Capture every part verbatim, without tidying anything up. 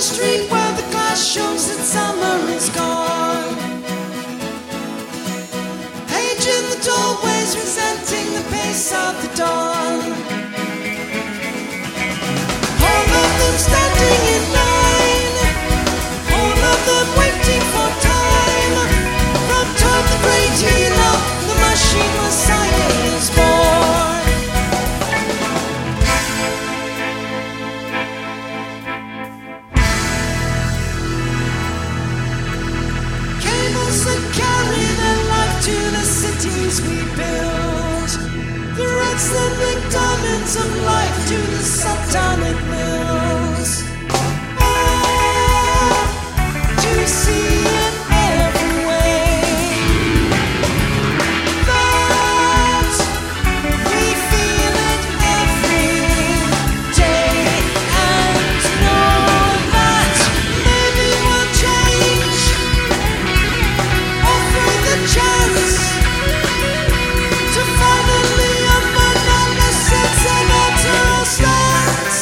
the street where the glass shows that summer is gone. Age in the doorways, resenting the pace of the dawn. All of them standing in line, all of them waiting for time. From top the great hero, the machine Messiah is born. Cables that carry their life to the cities we build. The reds that make diamonds of life to the subtonic mills. Oh, to see it every way. That we feel it every day. And know that maybe we'll change. Offer the chance to finally abandon the sense of natural stance.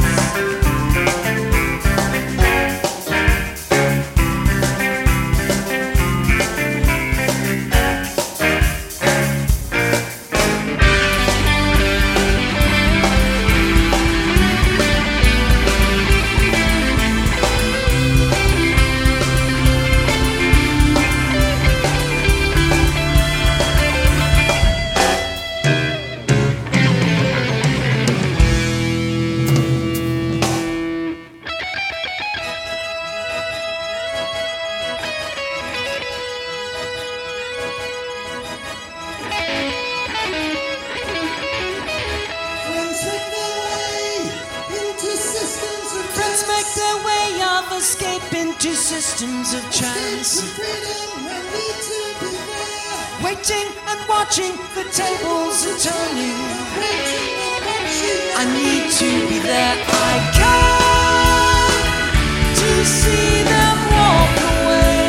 Friends make their way of escape into systems of chance. Waiting and watching, the tables are turning. I need to be there. I can to see them walk away.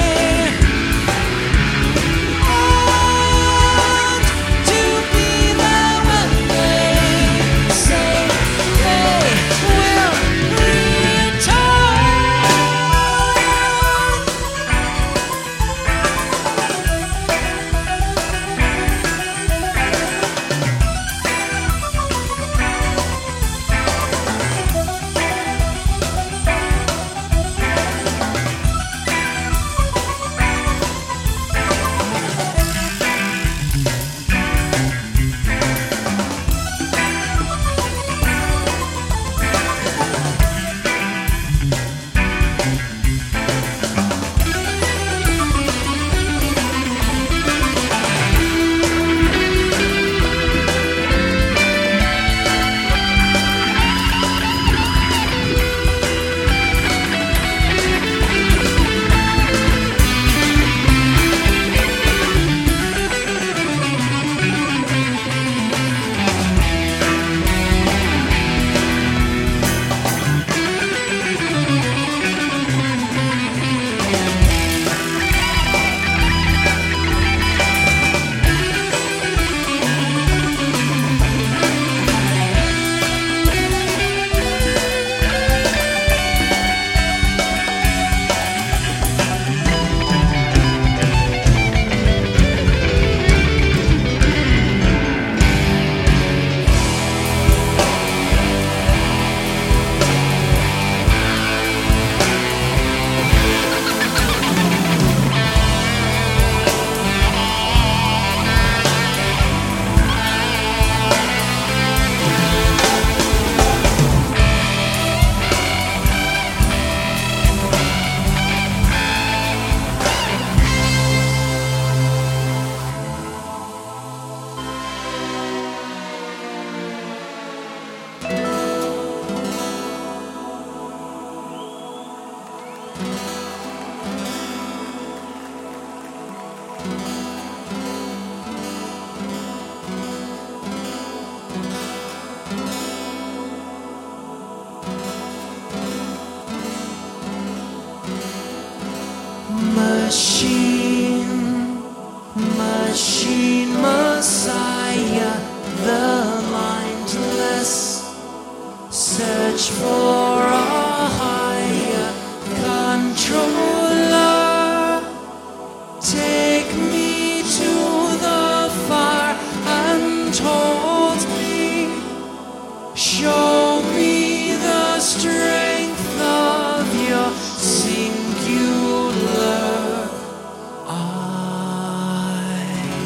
And to be there when they say they will return. Machine, machine Messiah, the mindless search for a higher strength of your singular eye.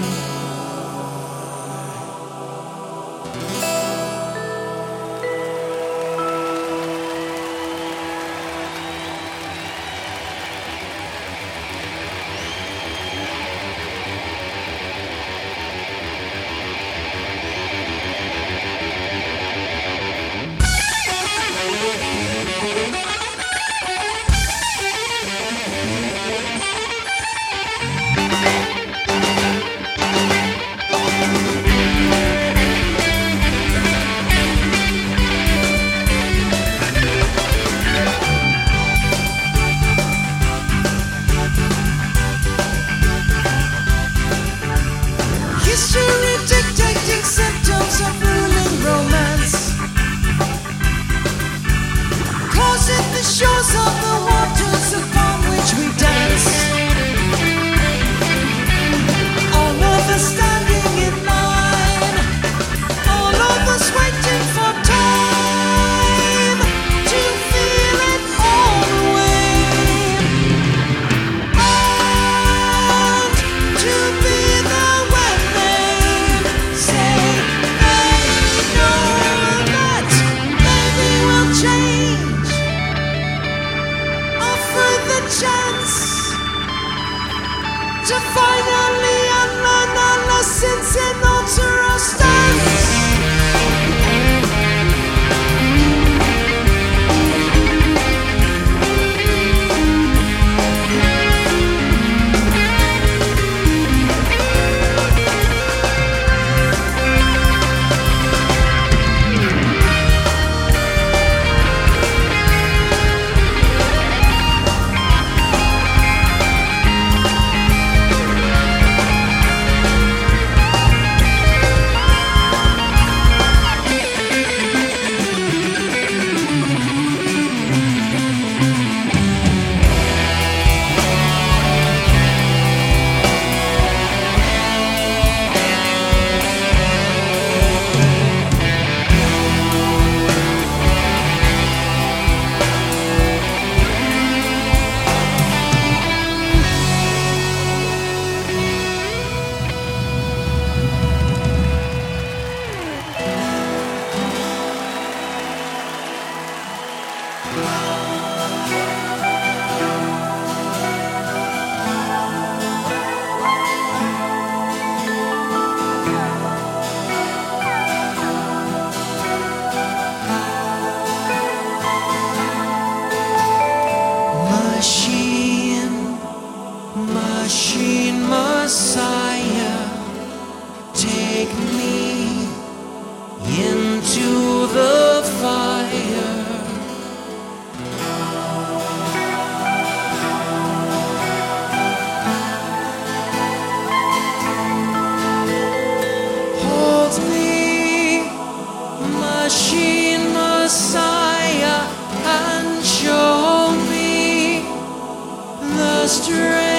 History dictating symptoms of ruling romance, causing the shores of the waters upon which we dance. All of us standing in line, all of us waiting for time to feel it all away, and to be the chance to finally unlearn our lessons and alter our stance. Machine, machine Messiah, take me into the fire. Hold me, machine Messiah, and show me the strength